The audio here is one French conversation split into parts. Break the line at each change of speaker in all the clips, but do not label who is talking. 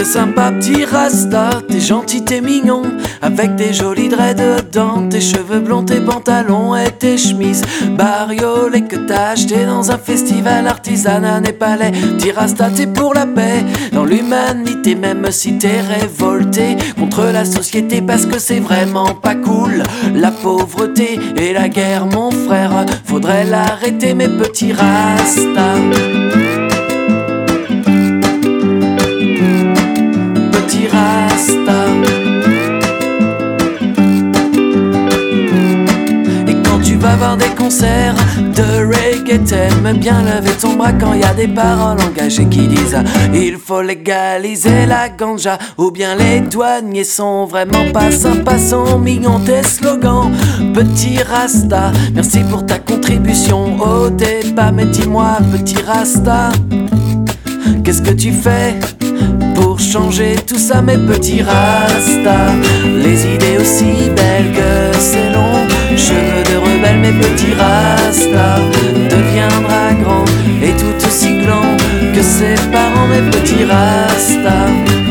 sympa petit rasta, t'es gentil, t'es mignon, avec des jolis dreads dedans, tes cheveux blonds, tes pantalons et tes chemises bariolées que t'as acheté dans un festival artisanat népalais. Petit rasta, t'es pour la paix, dans l'humanité, même si t'es révolté contre la société, parce que c'est vraiment pas cool. La pauvreté et la guerre, mon frère, faudrait l'arrêter, mes petits rastas. Et quand tu vas voir des concerts de reggae, t'aimes bien lever ton bras quand y a des paroles engagées qui disent il faut légaliser la ganja, ou bien les douaniers sont vraiment pas sympas, sont mignons tes slogans. Petit rasta, merci pour ta contribution au débat, mais dis-moi petit rasta, qu'est-ce que tu fais pour changer tout ça, mes petits rastas? Les idées aussi belles que c'est long, cheveux de rebelle, mes petits rastas. Deviendra grand et tout aussi gland que ses parents, mes petits rastas.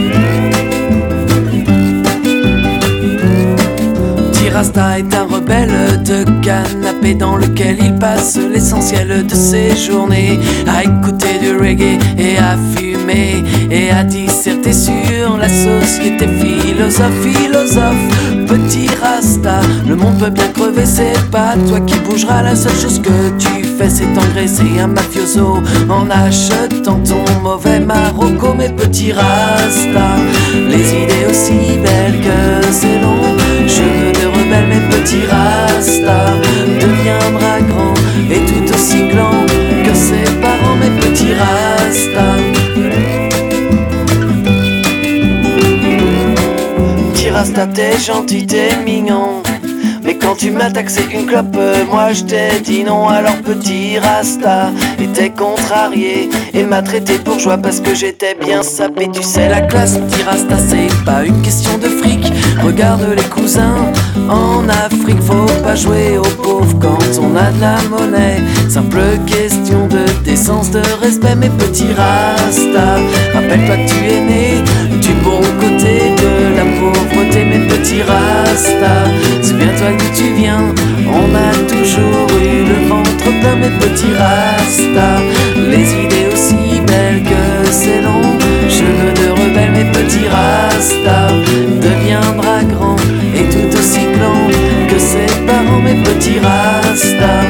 Rasta est un rebelle de canapé dans lequel il passe l'essentiel de ses journées à écouter du reggae et à fumer et à disserter sur la société. Philosophe, petit rasta, le monde peut bien crever, c'est pas toi qui bougeras. La seule chose que tu fais, c'est engraisser un mafioso en achetant ton mauvais Marocco, mes petits rastas. Les idées aussi belles que c'est long, cheveux de rebelle, mes petits rastas. Deviendra grand et tout aussi gland que ses parents, mes petits rastas. Petit rasta, t'es gentil, t'es mignon, mais quand tu m'as taxé une clope, moi je t'ai dit non. Alors petit rasta était contrarié et m'a traité bourgeois parce que j'étais bien sapé. Tu sais la classe, petit rasta, c'est pas une question de fric. Regarde les cousins en Afrique, faut pas jouer aux pauvres quand on a de la monnaie. Simple question de décence, de respect, mes petits rastas. Rappelle-toi que tu es né du bon côté de la pauvreté, mes petits rastas. Souviens-toi d'où tu viens, on a toujours eu le ventre plein, mes petits rastas. Les idées aussi belles que c'est long, cheveux de rebelle, mes petits rastas. Deviendra grand et tout aussi gland que ses parents, mes petits rastas.